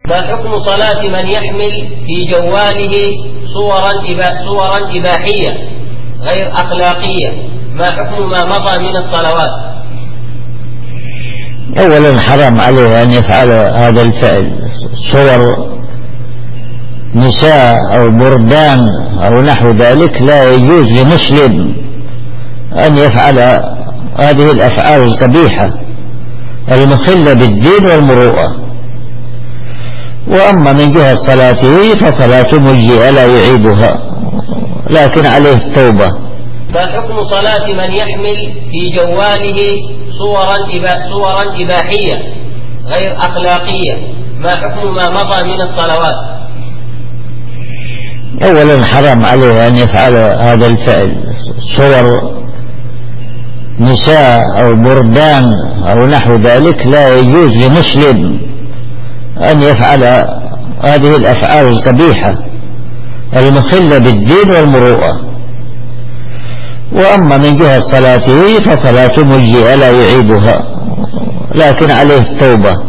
ما حكم صلاة من يحمل في جواله صورا إباحية غير أخلاقية؟ ما حكم ما مضى من الصلوات؟ أولا حرام عليه أن يفعل هذا الفعل. صور نساء أو بردان أو نحو ذلك لا يجوز لمسلم أن يفعل هذه الأفعال القبيحة المخلة بالدين والمروءة. وأما من جهة صلاته فصلاته مجزئة لا يعيدها، لكن عليه التوبة. ما حكم صلاة من يحمل في جواله صورا إباحية غير أخلاقية؟ ما حكم ما مضى من الصلوات؟ أولا حرام عليه أن يفعل هذا الفعل. صور نساء أو بردان أو نحو ذلك لا يجوز لمسلم أن يفعل هذه الأفعال القبيحة المخلة بالدين والمروءة. وأما من جهة صلاته فصلاته مجزئة لا يعيدها، لكن عليه التوبة.